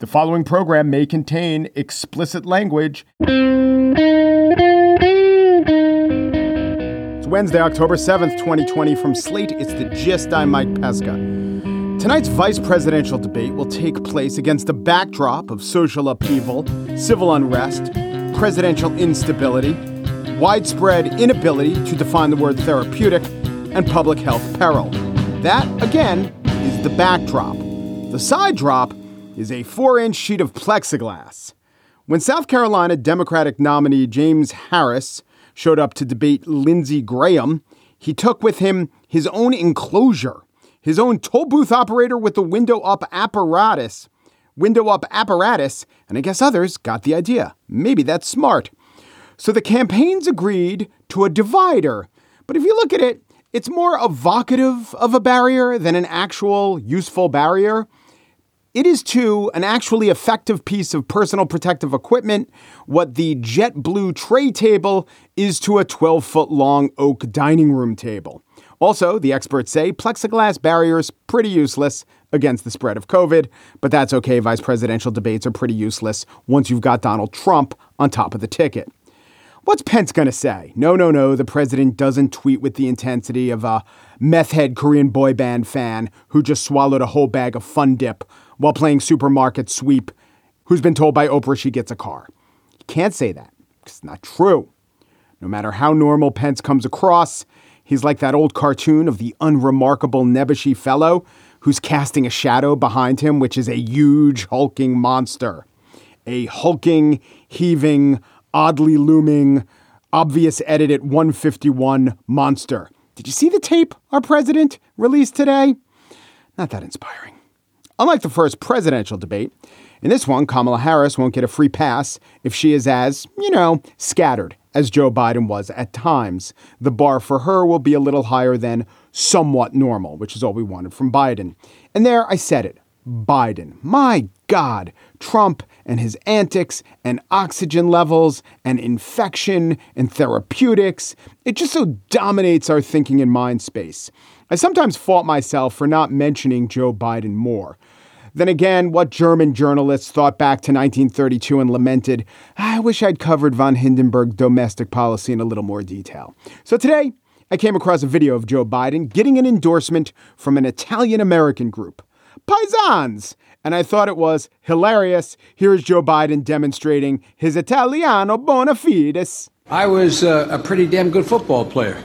The following program may contain explicit language. It's Wednesday, October 7th, 2020. From Slate, it's The Gist. I'm Mike Pesca. Tonight's vice presidential debate will take place against a backdrop of social upheaval, civil unrest, presidential instability, widespread inability to define the word therapeutic, and public health peril. That, again, is the backdrop. The side drop is a 4-inch sheet of plexiglass. When South Carolina Democratic nominee James Harris showed up to debate Lindsey Graham, he took with him his own enclosure, his own toll booth operator with the window-up apparatus, and I guess others got the idea. Maybe that's smart. So the campaigns agreed to a divider. But if you look at it, it's more evocative of a barrier than an actual useful barrier. It is to an actually effective piece of personal protective equipment what the JetBlue tray table is to a 12-foot-long oak dining room table. Also, the experts say plexiglass barriers pretty useless against the spread of COVID, but that's okay. Vice presidential debates are pretty useless once you've got Donald Trump on top of the ticket. What's Pence going to say? No, the president doesn't tweet with the intensity of a meth head Korean boy band fan who just swallowed a whole bag of Fun Dip while playing supermarket sweep, who's been told by Oprah she gets a car. You can't say that. It's not true. No matter how normal Pence comes across, he's like that old cartoon of the unremarkable nebbishy fellow who's casting a shadow behind him, which is a huge hulking monster. A hulking, heaving, oddly looming, obvious edit at 151 monster. Did you see the tape our president released today? Not that inspiring. Unlike the first presidential debate, in this one, Kamala Harris won't get a free pass if she is as, scattered as Joe Biden was at times. The bar for her will be a little higher than somewhat normal, which is all we wanted from Biden. And there I said it. Biden. My God, Trump and his antics and oxygen levels and infection and therapeutics. It just so dominates our thinking and mind space. I sometimes fault myself for not mentioning Joe Biden more. Then again, what German journalists thought back to 1932 and lamented, I wish I'd covered von Hindenburg domestic policy in a little more detail. So today, I came across a video of Joe Biden getting an endorsement from an Italian-American group, Paisans, and I thought it was hilarious. Here's Joe Biden demonstrating his Italiano bona fides. I was a pretty damn good football player.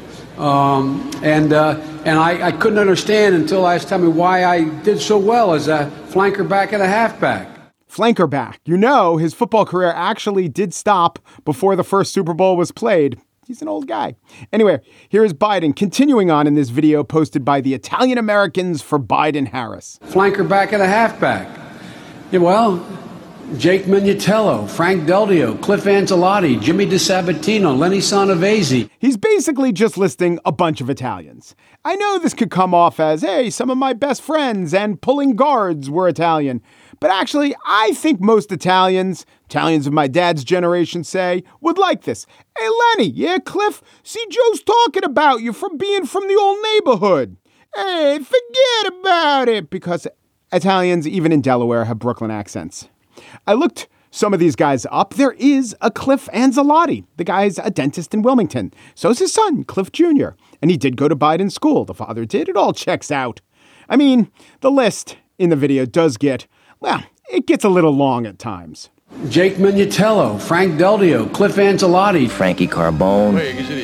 And I couldn't understand until last time why I did so well as a flanker back and a halfback. Flanker back. His football career actually did stop before the first Super Bowl was played. He's an old guy. Anyway, here is Biden continuing on in this video posted by the Italian Americans for Biden Harris. Flanker back and a halfback. Yeah, well, Jake Minutello, Frank Del Dio, Cliff Ancelotti, Jimmy DiSabatino, Lenny Sanavesi. He's basically just listing a bunch of Italians. I know this could come off as, hey, some of my best friends and pulling guards were Italian. But actually, I think most Italians of my dad's generation say, would like this. Hey, Lenny, yeah, Cliff, see, Joe's talking about you from being from the old neighborhood. Hey, forget about it. Because Italians, even in Delaware, have Brooklyn accents. I looked some of these guys up. There is a Cliff Ancelotti. The guy's a dentist in Wilmington. So's his son, Cliff Jr. And he did go to Biden's school. The father did. It all checks out. I mean, the list in the video does get, it gets a little long at times. Jake Minutello, Frank Del Dio, Cliff Ancelotti, Frankie Carbone.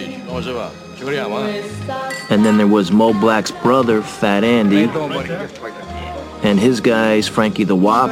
And then there was Mo Black's brother, Fat Andy. And his guys, Frankie the Wop,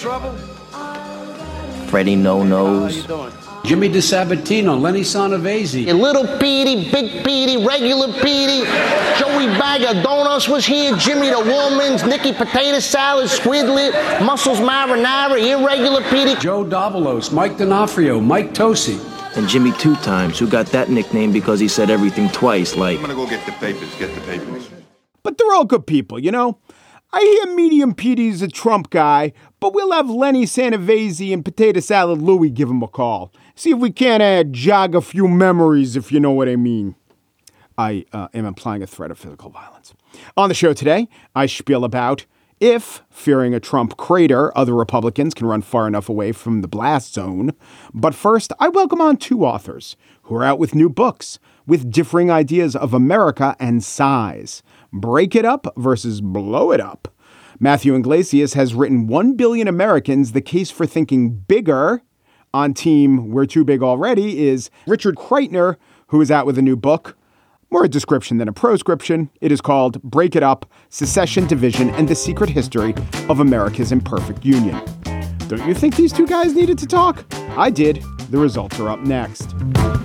Freddie No Nose, Jimmy DiSabatino, Lenny Sanavesi. And Little Petey, Big Petey, Regular Petey, Joey Bag of Donuts was here, Jimmy the Woman's, Nicky Potato Salad, Squidlet, Muscles Marinara, Irregular Petey, Joe Davalos, Mike D'Onofrio, Mike Tosi. And Jimmy Two Times, who got that nickname because he said everything twice, like, I'm gonna go get the papers. But they're all good people, I hear Medium Petey's a Trump guy, but we'll have Lenny Sanavesi and Potato Salad Louie give him a call. See if we can't jog a few memories, if you know what I mean. I am implying a threat of physical violence. On the show today, I spiel about If, fearing a Trump crater, other Republicans can run far enough away from the blast zone. But first, I welcome on two authors who are out with new books with differing ideas of America and size. Break It Up versus Blow It Up. Matthew Yglesias has written 1 Billion Americans, The Case for Thinking Bigger. On team We're Too Big Already is Richard Kreitner, who is out with a new book. More a description than a proscription. It is called Break It Up, Secession, Division, and the Secret History of America's Imperfect Union. Don't you think these two guys needed to talk? I did. The results are up next.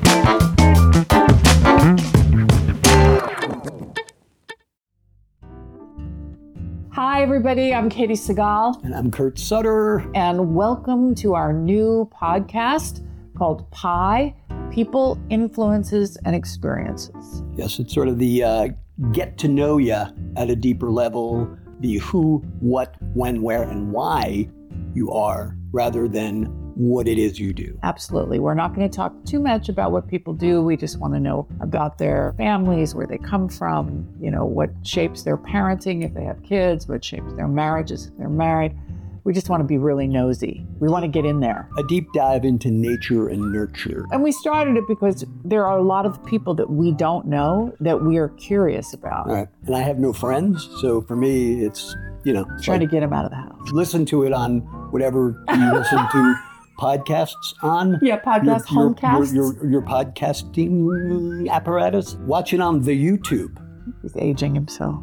Hi, everybody. I'm Katie Segal. And I'm Kurt Sutter. And welcome to our new podcast called PIE, People, Influences, and Experiences. Yes, it's sort of the get to know you at a deeper level, the who, what, when, where, and why you are, rather than what it is you do. Absolutely. We're not going to talk too much about what people do. We just want to know about their families, where they come from, what shapes their parenting if they have kids, what shapes their marriages if they're married. We just want to be really nosy. We want to get in there. A deep dive into nature and nurture. And we started it because there are a lot of people that we don't know that we are curious about. All right. And I have no friends, so for me, it's, trying to get them out of the house. Listen to it on whatever you listen to podcasts on. Yeah, homecasts. Your podcasting apparatus. Watch it on the YouTube. He's aging himself.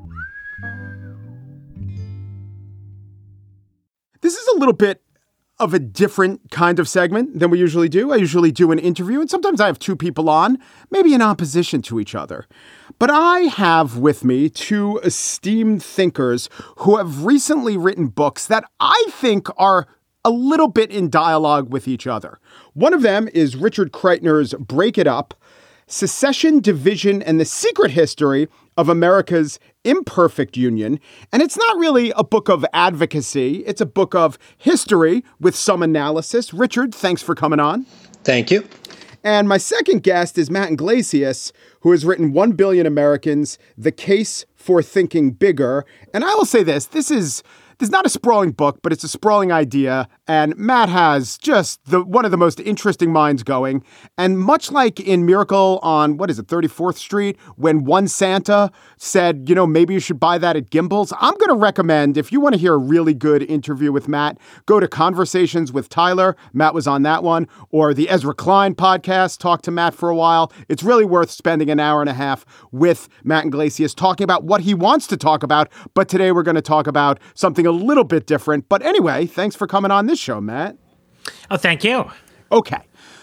This is a little bit of a different kind of segment than we usually do. I usually do an interview, and sometimes I have two people on, maybe in opposition to each other. But I have with me two esteemed thinkers who have recently written books that I think are a little bit in dialogue with each other. One of them is Richard Kreitner's Break It Up, Secession, Division, and the Secret History of America's Imperfect Union. And it's not really a book of advocacy. It's a book of history with some analysis. Richard, thanks for coming on. Thank you. And my second guest is Matt Yglesias, who has written 1 Billion Americans, The Case for Thinking Bigger. And I will say this is not a sprawling book, but it's a sprawling idea. And Matt has just one of the most interesting minds going. And much like in Miracle on, 34th Street, when one Santa said, maybe you should buy that at Gimbel's, I'm going to recommend, if you want to hear a really good interview with Matt, go to Conversations with Tyler. Matt was on that one. Or the Ezra Klein podcast, talk to Matt for a while. It's really worth spending an hour and a half with Matt Yglesias talking about what he wants to talk about. But today we're going to talk about something a little bit different. But anyway, thanks for coming on this show, Matt. Oh, thank you. Okay.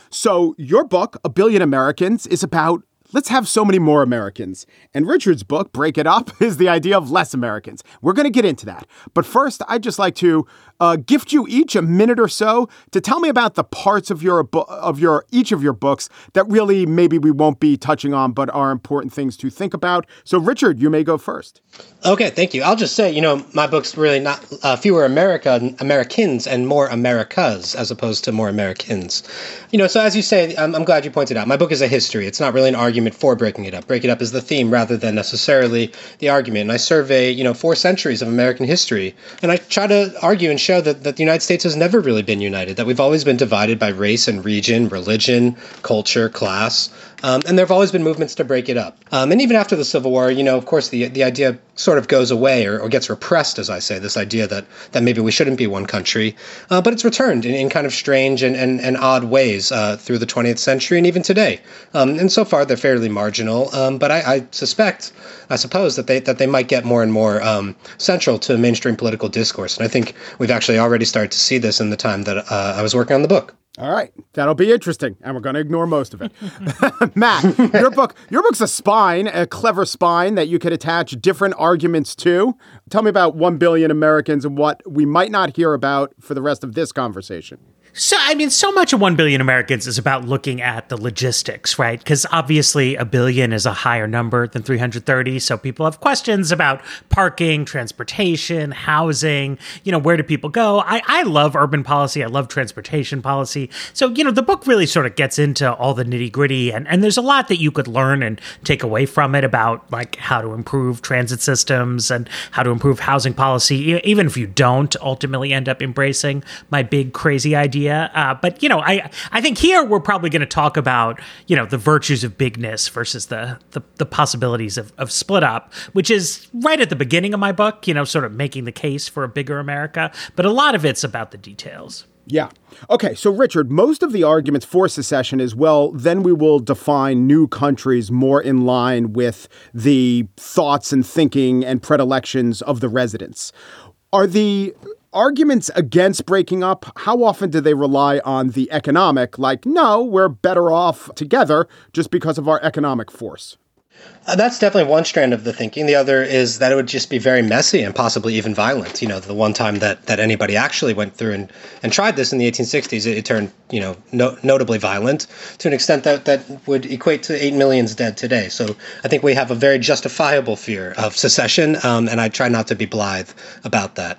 So your book, 1 Billion Americans, is about let's have so many more Americans. And Richard's book, Break It Up, is the idea of less Americans. We're going to get into that. But first, I'd just like to gift you each a minute or so to tell me about the parts of each of your books that really maybe we won't be touching on, but are important things to think about. So, Richard, you may go first. Okay, thank you. I'll just say, my book's really not fewer Americans and more Americas as opposed to more Americans. So as you say, I'm glad you pointed out, my book is a history. It's not really an argument for breaking it up. Break it up is the theme rather than necessarily the argument. And I survey, 4 centuries of American history. And I try to argue and show that the United States has never really been united, that we've always been divided by race and region, religion, culture, class. And there have always been movements to break it up. And even after the Civil War, of course, the idea sort of goes away or gets repressed, as I say, this idea that maybe we shouldn't be one country. But it's returned in kind of strange and odd ways through the 20th century and even today. And so far, they're fairly marginal. But I suppose that they might get more and more central to mainstream political discourse. And I think we've actually already started to see this in the time that I was working on the book. All right. That'll be interesting. And we're going to ignore most of it. Matt, your book's a spine, a clever spine that you could attach different arguments to. Tell me about 1 Billion Americans and what we might not hear about for the rest of this conversation. So, I mean, so much of 1 Billion Americans is about looking at the logistics, right? Because obviously a billion is a higher number than 330. So people have questions about parking, transportation, housing, where do people go? I love urban policy. I love transportation policy. So, the book really sort of gets into all the nitty gritty. And there's a lot that you could learn and take away from it about like how to improve transit systems and how to improve housing policy, even if you don't ultimately end up embracing my big crazy idea. But, I think here we're probably going to talk about, the virtues of bigness versus the possibilities of split up, which is right at the beginning of my book, sort of making the case for a bigger America. But a lot of it's about the details. Yeah. Okay, so Richard, most of the arguments for secession is, well, then we will define new countries more in line with the thoughts and thinking and predilections of the residents. Are the arguments against breaking up, how often do they rely on the economic, like, no, we're better off together just because of our economic force? That's definitely one strand of the thinking. The other is that it would just be very messy and possibly even violent. The one time that anybody actually went through and tried this in the 1860s, it turned, notably violent to an extent that would equate to 8 million dead today. So I think we have a very justifiable fear of secession, and I try not to be blithe about that.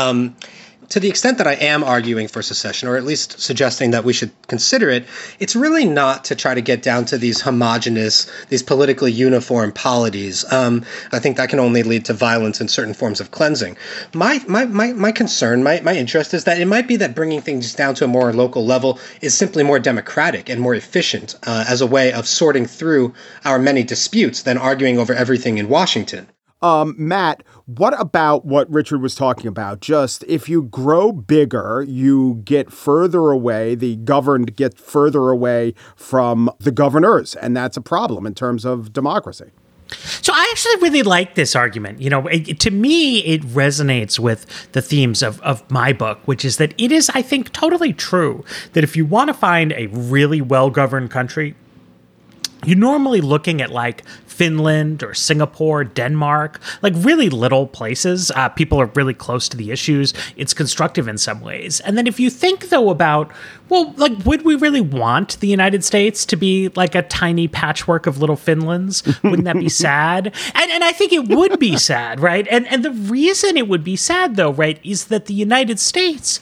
To the extent that I am arguing for secession, or at least suggesting that we should consider it, it's really not to try to get down to these homogenous, these politically uniform polities. I think that can only lead to violence and certain forms of cleansing. My concern, my interest is that it might be that bringing things down to a more local level is simply more democratic and more efficient as a way of sorting through our many disputes than arguing over everything in Washington. Matt, what about what Richard was talking about? Just if you grow bigger, you get further away, the governed get further away from the governors, and that's a problem in terms of democracy. So I actually really like this argument. To me, it resonates with the themes of my book, which is that it is, I think, totally true that if you want to find a really well-governed country, you're normally looking at like Finland or Singapore, Denmark, like really little places. People are really close to the issues. It's constructive in some ways. And then if you think, though, about, well, like, would we really want the United States to be like a tiny patchwork of little Finlands? Wouldn't that be sad? And I think it would be sad, right? And the reason it would be sad, though, right, is that the United States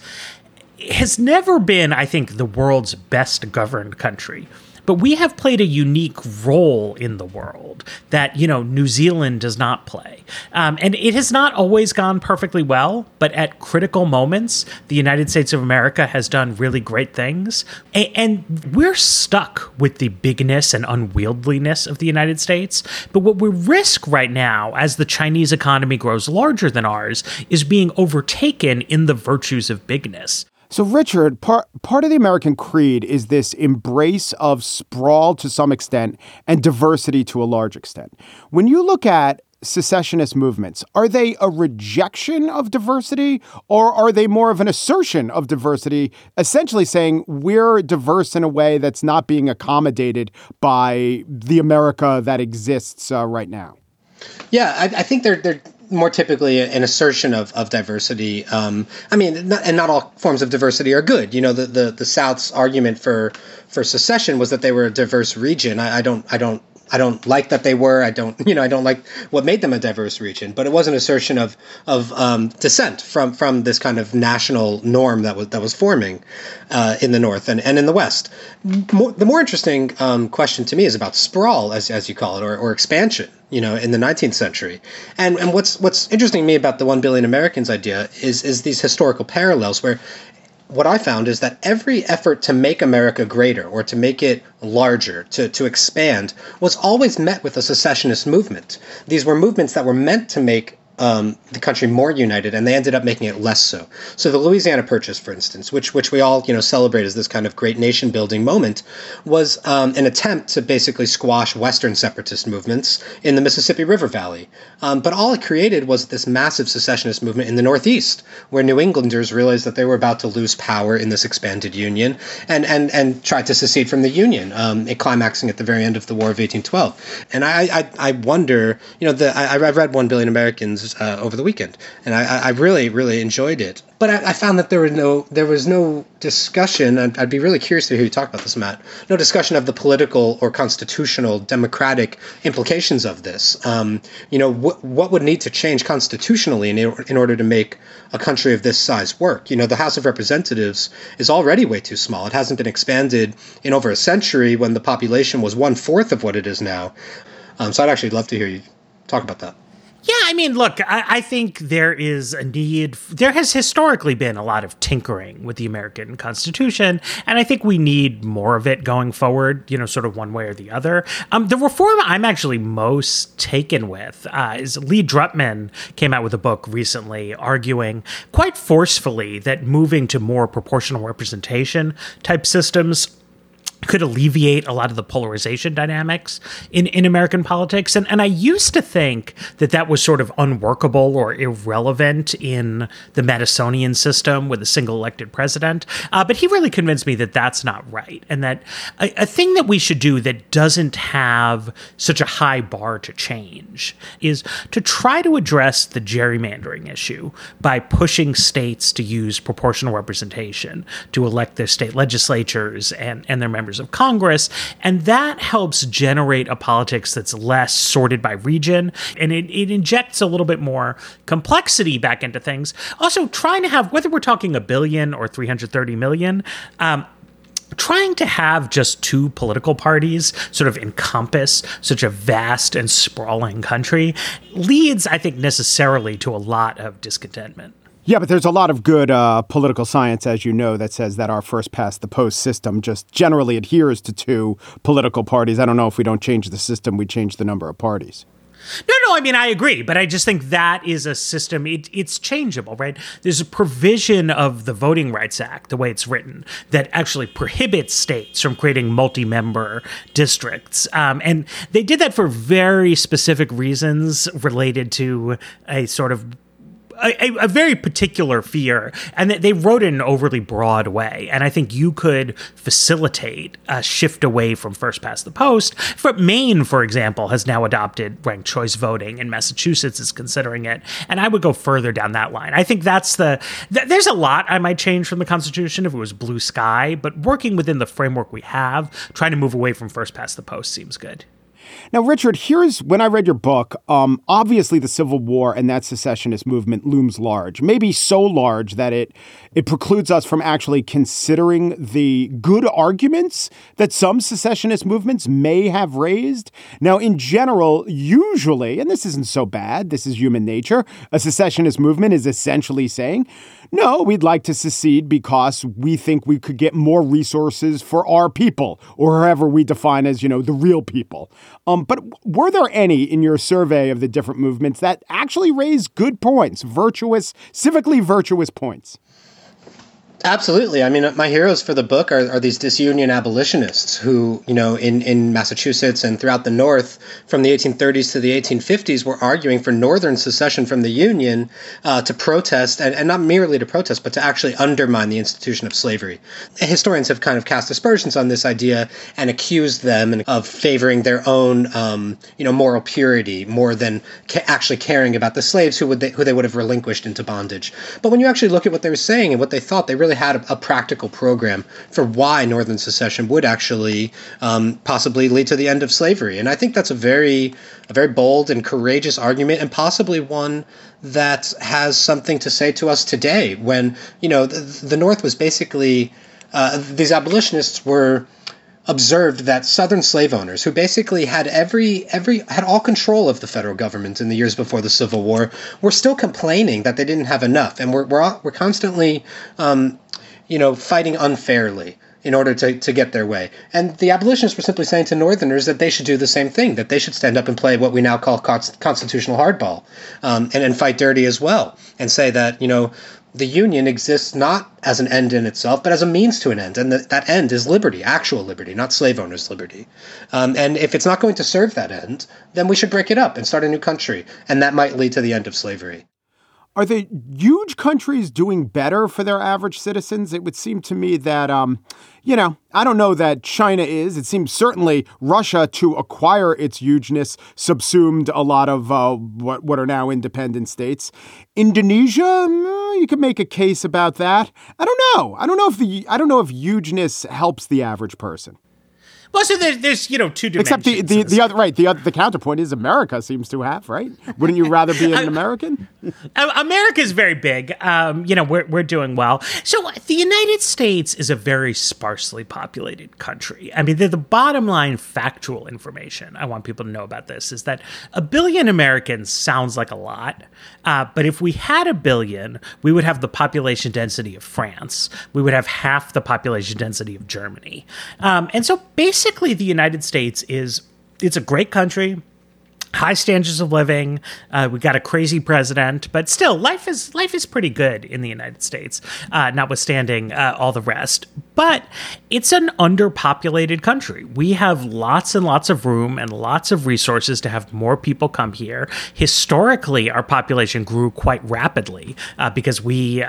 has never been, I think, the world's best governed country. But we have played a unique role in the world that, New Zealand does not play. And it has not always gone perfectly well, but at critical moments, the United States of America has done really great things. And we're stuck with the bigness and unwieldliness of the United States. But what we risk right now, as the Chinese economy grows larger than ours, is being overtaken in the virtues of bigness. So, Richard, part of the American creed is this embrace of sprawl to some extent and diversity to a large extent. When you look at secessionist movements, are they a rejection of diversity, or are they more of an assertion of diversity, essentially saying we're diverse in a way that's not being accommodated by the America that exists right now? Yeah, I think they're more typically an assertion of diversity. Not all forms of diversity are good. The South's argument for secession was that they were a diverse region. I don't like that they were. I don't like what made them a diverse region. But it was an assertion of dissent from this kind of national norm that was forming in the North and in the West. The more interesting question to me is about sprawl, as you call it, or expansion. In the 19th century, and what's interesting to me about the 1 billion Americans idea is these historical parallels where. What I found is that every effort to make America greater or to make it larger, to expand, was always met with a secessionist movement. These were movements that were meant to make the country more united, and they ended up making it less so. So the Louisiana Purchase, for instance, which we all celebrate as this kind of great nation building moment, was an attempt to basically squash Western separatist movements in the Mississippi River Valley. But all it created was this massive secessionist movement in the Northeast, where New Englanders realized that they were about to lose power in this expanded union and tried to secede from the Union, climaxing at the very end of the War of 1812. And I wonder, I read 1 Billion Americans over the weekend, and I really, really enjoyed it. But I found that there was no discussion. I'd be really curious to hear you talk about this, Matt. No discussion of the political or constitutional democratic implications of this. What would need to change constitutionally in order to make a country of this size work? The House of Representatives is already way too small. It hasn't been expanded in over a century when the population was 1/4 of what it is now. So I'd actually love to hear you talk about that. Yeah, I mean, look, I think there is a need. There has historically been a lot of tinkering with the American Constitution, and I think we need more of it going forward, sort of one way or the other. The reform I'm actually most taken with is Lee Drutman came out with a book recently arguing quite forcefully that moving to more proportional representation type systems could alleviate a lot of the polarization dynamics in American politics. And I used to think that was sort of unworkable or irrelevant in the Madisonian system with a single elected president. But he really convinced me that that's not right. And that a thing that we should do that doesn't have such a high bar to change is to try to address the gerrymandering issue by pushing states to use proportional representation to elect their state legislatures and their members of Congress, and that helps generate a politics that's less sorted by region, and it injects a little bit more complexity back into things. Also, trying to have, whether we're talking $1 billion or 330 million, trying to have just two political parties sort of encompass such a vast and sprawling country leads, I think, necessarily to a lot of discontentment. Yeah, but there's a lot of good political science, as you know, that says that our first past the post system just generally adheres to two political parties. I don't know if we don't change the system, we change the number of parties. No, I mean, I agree, but I just think that is a system, it's changeable, right? There's a provision of the Voting Rights Act, the way it's written, that actually prohibits states from creating multi-member districts. And they did that for very specific reasons related to a sort of a very particular fear, and they wrote it in an overly broad way. And I think you could facilitate a shift away from first past the post. Maine, for example, has now adopted ranked choice voting, and Massachusetts is considering it. And I would go further down that line. I think there's a lot I might change from the Constitution if it was blue sky, but working within the framework we have, trying to move away from first past the post seems good. Now, Richard, when I read your book, obviously the Civil War and that secessionist movement looms large, maybe so large that it precludes us from actually considering the good arguments that some secessionist movements may have raised. Now, in general, usually, and this isn't so bad, this is human nature, a secessionist movement is essentially saying, no, we'd like to secede because we think we could get more resources for our people, or however we define as, the real people. But were there any in your survey of the different movements that actually raised good points, civically virtuous points? Absolutely. I mean, my heroes for the book are these disunion abolitionists who, in Massachusetts and throughout the North from the 1830s to the 1850s were arguing for Northern secession from the Union to protest, and not merely to protest, but to actually undermine the institution of slavery. Historians have kind of cast aspersions on this idea and accused them of favoring their own, moral purity more than actually caring about the slaves who they would have relinquished into bondage. But when you actually look at what they were saying and what they thought, they really had a practical program for why Northern secession would actually possibly lead to the end of slavery. And I think that's a very bold and courageous argument, and possibly one that has something to say to us today when, the North was basically, these abolitionists were observed that Southern slave owners, who basically had had all control of the federal government in the years before the Civil War, were still complaining that they didn't have enough, and we're constantly, fighting unfairly in order to get their way. And the abolitionists were simply saying to Northerners that they should do the same thing, that they should stand up and play what we now call constitutional hardball, and fight dirty as well, and say that, the Union exists not as an end in itself, but as a means to an end. And that end is liberty, actual liberty, not slave owners' liberty. And if it's not going to serve that end, then we should break it up and start a new country. And that might lead to the end of slavery. Are the huge countries doing better for their average citizens? It would seem to me that, I don't know that China is. It seems certainly Russia, to acquire its hugeness, subsumed a lot of what are now independent states. Indonesia, you could make a case about that. I don't know. I don't know if hugeness helps the average person. Well, so there's two dimensions. Except the other right. The counterpoint is America seems to have, right? Wouldn't you rather be an American? America's very big. We're doing well. So the United States is a very sparsely populated country. I mean, the bottom line factual information I want people to know about this is that 1 billion Americans sounds like a lot, but if we had 1 billion, we would have the population density of France. We would have half the population density of Germany, and so basically, the United States it's a great country, high standards of living. We got a crazy president, but still, life is pretty good in the United States, notwithstanding all the rest. But it's an underpopulated country. We have lots and lots of room and lots of resources to have more people come here. Historically, our population grew quite rapidly because we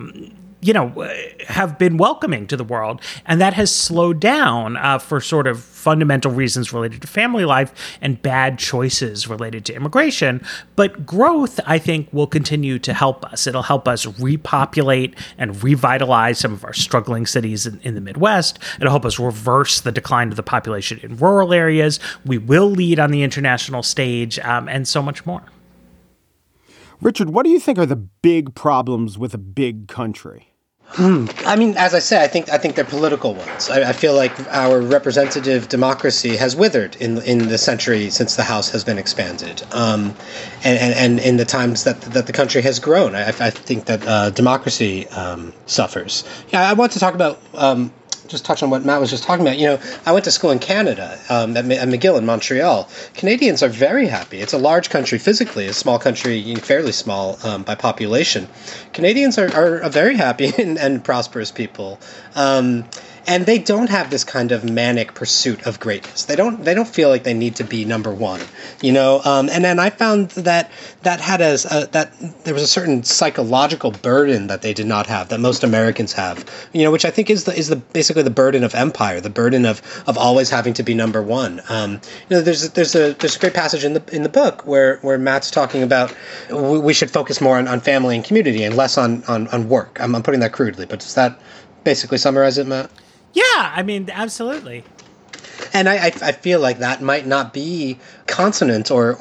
have been welcoming to the world. And that has slowed down for sort of fundamental reasons related to family life and bad choices related to immigration. But growth, I think, will continue to help us. It'll help us repopulate and revitalize some of our struggling cities in the Midwest. It'll help us reverse the decline of the population in rural areas. We will lead on the international stage, and so much more. Richard, what do you think are the big problems with a big country? I mean, as I say, I think they're political ones. I feel like our representative democracy has withered in the century since the House has been expanded, and in the times that the country has grown. I think that democracy suffers. Yeah, I want to talk about. Just touch on what Matt was just talking about. I went to school in Canada, at McGill in Montreal. Canadians are very happy. It's a large country physically, a small country, fairly small by population. Canadians are very happy and prosperous people. And they don't have this kind of manic pursuit of greatness. They don't feel like they need to be number one, And then I found that had that there was a certain psychological burden that they did not have, that most Americans have, which I think is basically the burden of empire, the burden of always having to be number one. There's a great passage in the book where Matt's talking about we should focus more on family and community and less on work. I'm putting that crudely, but does that basically summarize it, Matt? Yeah, I mean, absolutely. And I feel like that might not be consonant or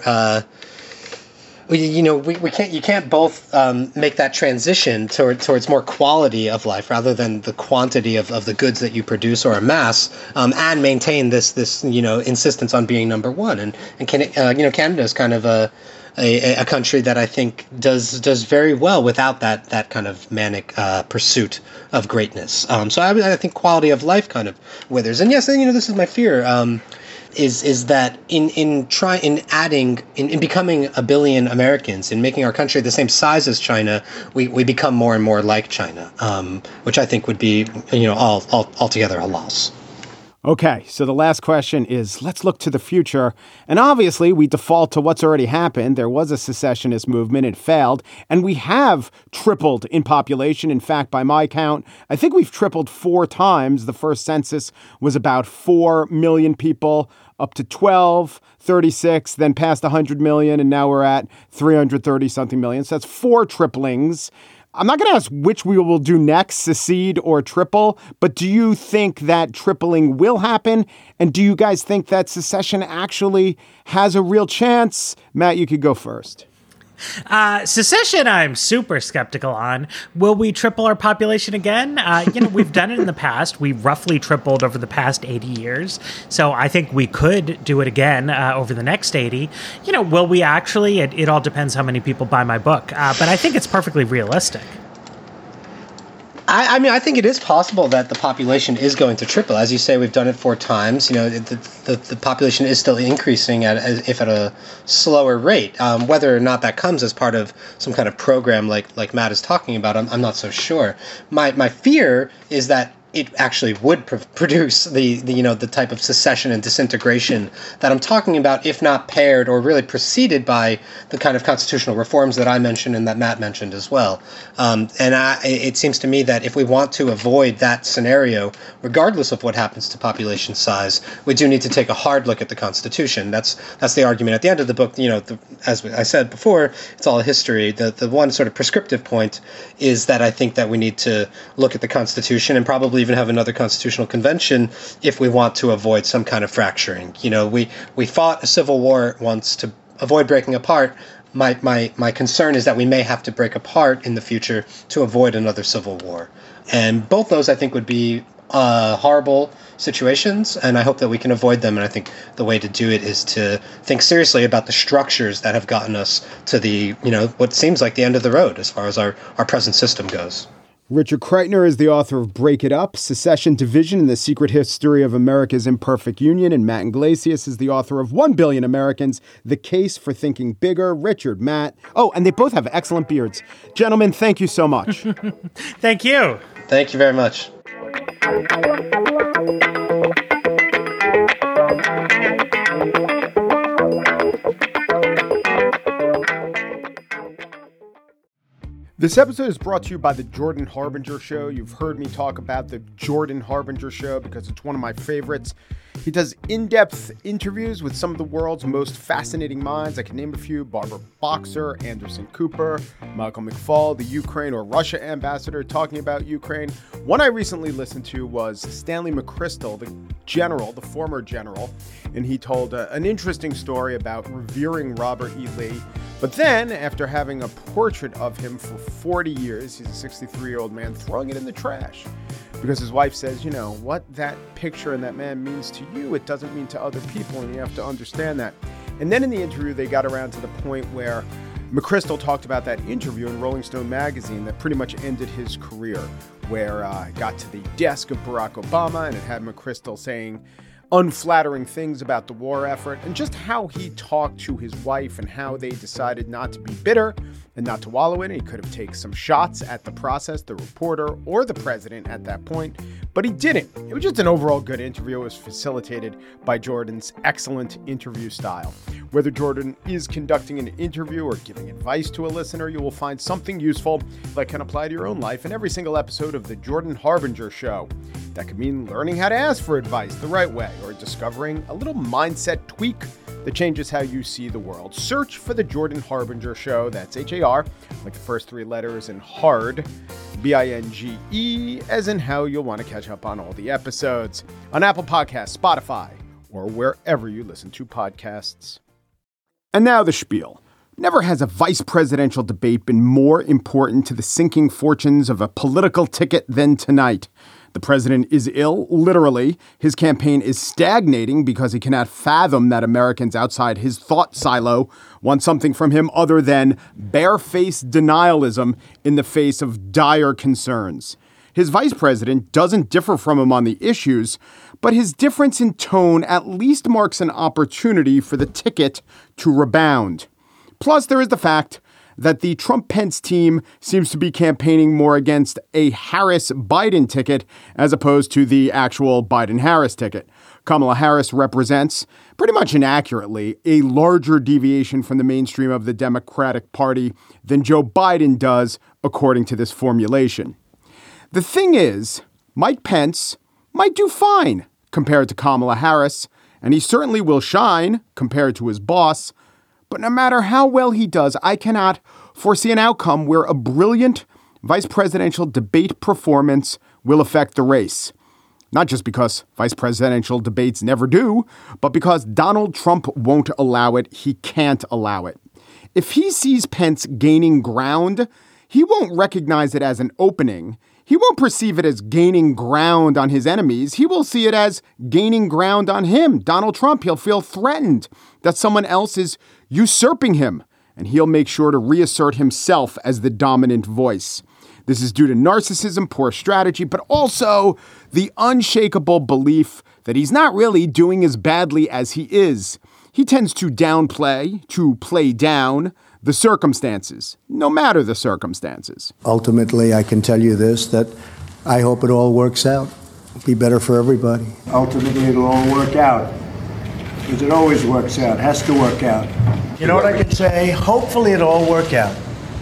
you can't both make that transition towards more quality of life rather than the quantity of the goods that you produce or amass, and maintain this insistence on being number one. And Canada is kind of a country that I think does very well without that kind of manic pursuit of greatness. So I think quality of life kind of withers. And yes, this is my fear. Is that in becoming 1 billion Americans, in making our country the same size as China, we become more and more like China, which I think would be altogether a loss. Okay, so the last question is, let's look to the future. And obviously, we default to what's already happened. There was a secessionist movement. It failed. And we have tripled in population. In fact, by my count, I think we've tripled 4 times. The first census was about 4 million people, up to 12, 36, then past 100 million, and now we're at 330-something million. So that's 4 triplings. I'm not going to ask which we will do next, secede or triple, but do you think that tripling will happen? And do you guys think that secession actually has a real chance? Matt, you could go first. Secession, I'm super skeptical on. Will we triple our population again? We've done it in the past. We roughly tripled over the past 80 years. So I think we could do it again over the next 80. Will we actually? It all depends how many people buy my book. But I think it's perfectly realistic. I mean, I think it is possible that the population is going to triple. As you say, we've done it 4 times. The population is still increasing if at a slower rate. Whether or not that comes as part of some kind of program like Matt is talking about, I'm not so sure. My fear is that it actually would produce the type of secession and disintegration that I'm talking about, if not paired or really preceded by the kind of constitutional reforms that I mentioned and that Matt mentioned as well. It seems to me that if we want to avoid that scenario, regardless of what happens to population size, we do need to take a hard look at the Constitution. That's the argument at the end of the book. As I said before, it's all history. The one sort of prescriptive point is that I think that we need to look at the Constitution and probably even have another constitutional convention if we want to avoid some kind of fracturing. We fought a civil war once to avoid breaking apart. My concern is that we may have to break apart in the future to avoid another civil war. And both those, I think, would be horrible situations, and I hope that we can avoid them. And I think the way to do it is to think seriously about the structures that have gotten us to the, what seems like the end of the road as far as our present system goes. Richard Kreitner is the author of Break It Up, Secession, Division, and the Secret History of America's Imperfect Union. And Matt Yglesias is the author of 1 Billion Americans, The Case for Thinking Bigger. Richard, Matt. Oh, and they both have excellent beards. Gentlemen, thank you so much. Thank you. Thank you very much. This episode is brought to you by the Jordan Harbinger Show. You've heard me talk about the Jordan Harbinger Show because it's one of my favorites. He does in-depth interviews with some of the world's most fascinating minds. I can name a few: Barbara Boxer, Anderson Cooper, Michael McFaul, the Ukraine or Russia ambassador talking about Ukraine. One I recently listened to was Stanley McChrystal, the former general, and he told an interesting story about revering Robert E. Lee. But then, after having a portrait of him for 40 years, he's a 63-year-old man, throwing it in the trash. Because his wife says, what that picture and that man means to you, it doesn't mean to other people, and you have to understand that. And then in the interview, they got around to the point where McChrystal talked about that interview in Rolling Stone magazine that pretty much ended his career, where it got to the desk of Barack Obama, and it had McChrystal saying unflattering things about the war effort, and just how he talked to his wife and how they decided not to be bitter and not to wallow in it. He could have taken some shots at the process, the reporter, or the president at that point, but he didn't. It was just an overall good interview. It was facilitated by Jordan's excellent interview style. Whether Jordan is conducting an interview or giving advice to a listener, you will find something useful that can apply to your own life in every single episode of The Jordan Harbinger Show. That could mean learning how to ask for advice the right way, or discovering a little mindset tweak that changes how you see the world. Search for The Jordan Harbinger Show. That's H-A-R, like the first three letters, and hard, B-I-N-G-E, as in how you'll want to catch up on all the episodes on Apple Podcasts, Spotify, or wherever you listen to podcasts. And now the spiel. Never has a vice presidential debate been more important to the sinking fortunes of a political ticket than tonight. The president is ill, literally. His campaign is stagnating because he cannot fathom that Americans outside his thought silo want something from him other than barefaced denialism in the face of dire concerns. His vice president doesn't differ from him on the issues, but his difference in tone at least marks an opportunity for the ticket to rebound. Plus, there is the fact that the Trump-Pence team seems to be campaigning more against a Harris-Biden ticket as opposed to the actual Biden-Harris ticket. Kamala Harris represents, pretty much inaccurately, a larger deviation from the mainstream of the Democratic Party than Joe Biden does, according to this formulation. The thing is, Mike Pence might do fine compared to Kamala Harris, and he certainly will shine compared to his boss. But no matter how well he does, I cannot foresee an outcome where a brilliant vice presidential debate performance will affect the race. Not just because vice presidential debates never do, but because Donald Trump won't allow it. He can't allow it. If he sees Pence gaining ground, he won't recognize it as an opening. He won't perceive it as gaining ground on his enemies. He will see it as gaining ground on him, Donald Trump. He'll feel threatened that someone else is usurping him, and he'll make sure to reassert himself as the dominant voice. This is due to narcissism, poor strategy, but also the unshakable belief that he's not really doing as badly as he is. He tends to downplay, to play down the circumstances, no matter the circumstances. Ultimately, I can tell you this, that I hope it all works out. It'll be better for everybody. Ultimately, it'll all work out. Because it always works out. It has to work out. You know what I can say? Hopefully it'll all work out.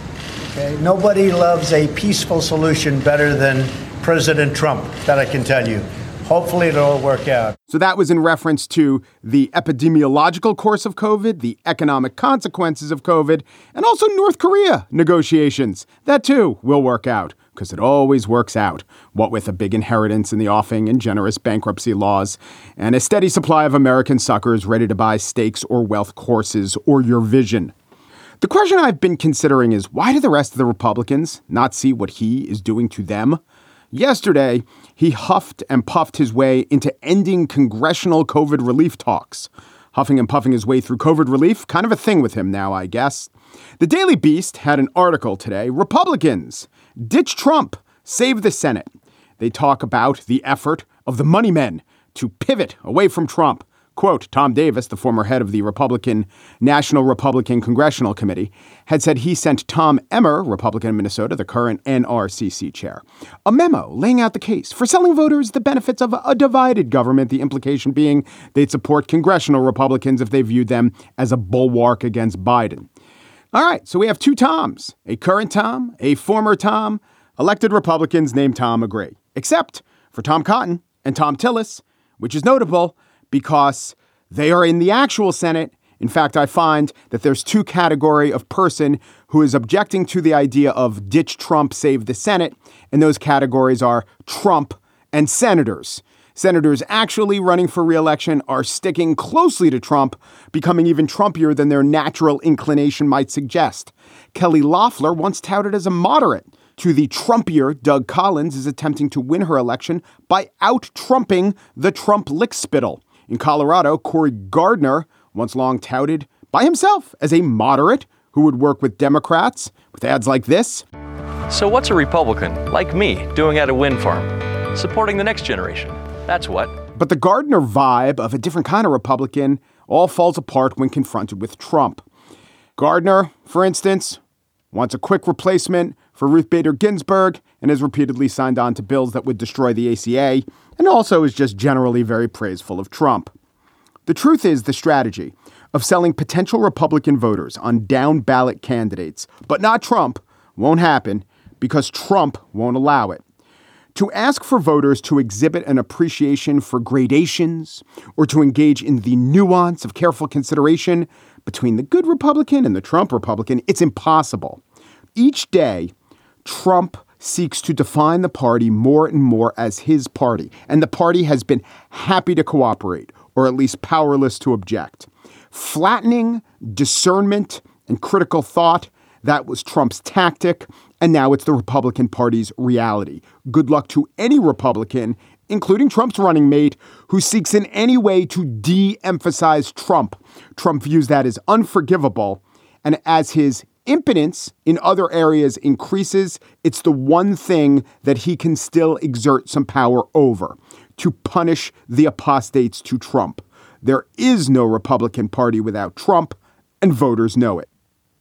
Okay? Nobody loves a peaceful solution better than President Trump. That I can tell you. Hopefully it'll all work out. So that was in reference to the epidemiological course of COVID, the economic consequences of COVID, and also North Korea negotiations. That too will work out, because it always works out, what with a big inheritance in the offing and generous bankruptcy laws, and a steady supply of American suckers ready to buy steaks or wealth courses or your vision. The question I've been considering is, why do the rest of the Republicans not see what he is doing to them? Yesterday, he huffed and puffed his way into ending congressional COVID relief talks. Huffing and puffing his way through COVID relief, kind of a thing with him now, I guess. The Daily Beast had an article today, Republicans, ditch Trump, save the Senate. They talk about the effort of the money men to pivot away from Trump. Quote, Tom Davis, the former head of the National Republican Congressional Committee, had said he sent Tom Emmer, Republican of Minnesota, the current NRCC chair, a memo laying out the case for selling voters the benefits of a divided government, the implication being they'd support congressional Republicans if they viewed them as a bulwark against Biden. All right, so we have two Toms, a current Tom, a former Tom. Elected Republicans named Tom agree, except for Tom Cotton and Tom Tillis, which is notable because they are in the actual Senate. In fact, I find that there's two category of person who is objecting to the idea of ditch Trump, save the Senate. And those categories are Trump and senators. Senators actually running for re-election are sticking closely to Trump, becoming even Trumpier than their natural inclination might suggest. Kelly Loeffler, once touted as a moderate to the Trumpier Doug Collins, is attempting to win her election by out-Trumping the Trump lickspittle. In Colorado, Cory Gardner, once long touted by himself as a moderate who would work with Democrats with ads like this. So what's a Republican, like me, doing at a wind farm? Supporting the next generation. That's what. But the Gardner vibe of a different kind of Republican all falls apart when confronted with Trump. Gardner, for instance, wants a quick replacement for Ruth Bader Ginsburg and has repeatedly signed on to bills that would destroy the ACA, and also is just generally very praiseful of Trump. The truth is the strategy of selling potential Republican voters on down-ballot candidates, but not Trump, won't happen because Trump won't allow it. To ask for voters to exhibit an appreciation for gradations or to engage in the nuance of careful consideration between the good Republican and the Trump Republican, it's impossible. Each day, Trump seeks to define the party more and more as his party, and the party has been happy to cooperate, or at least powerless to object. Flattening discernment and critical thought, that was Trump's tactic, and now it's the Republican Party's reality. Good luck to any Republican, including Trump's running mate, who seeks in any way to de-emphasize Trump. Trump views that as unforgivable, and as his impotence in other areas increases, it's the one thing that he can still exert some power over, to punish the apostates to Trump. There is no Republican Party without Trump, and voters know it.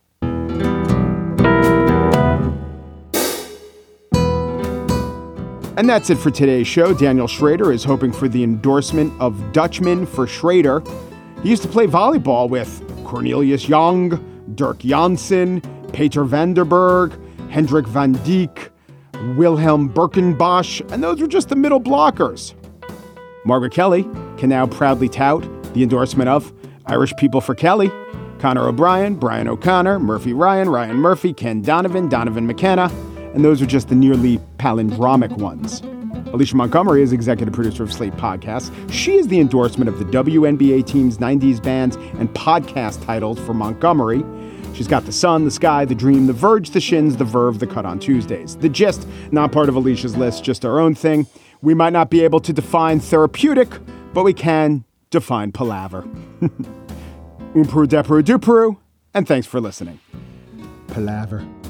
And that's it for today's show. Daniel Schrader is hoping for the endorsement of Dutchman for Schrader. He used to play volleyball with Cornelius Young, Dirk Janssen, Peter Vanderberg, Hendrik van Dijk, Wilhelm Birkenbosch, and those were just the middle blockers. Margaret Kelly can now proudly tout the endorsement of Irish People for Kelly, Conor O'Brien, Brian O'Connor, Murphy Ryan, Ryan Murphy, Ken Donovan, Donovan McKenna, and those are just the nearly palindromic ones. Alicia Montgomery is executive producer of Slate Podcasts. She is the endorsement of the WNBA team's 90s bands and podcast titles for Montgomery. She's got The Sun, The Sky, The Dream, The Verge, The Shins, The Verve, The Cut on Tuesdays. The Gist, not part of Alicia's list, just our own thing. We might not be able to define therapeutic, but we can define palaver. Umperu, deperu, duperu, and thanks for listening. Palaver.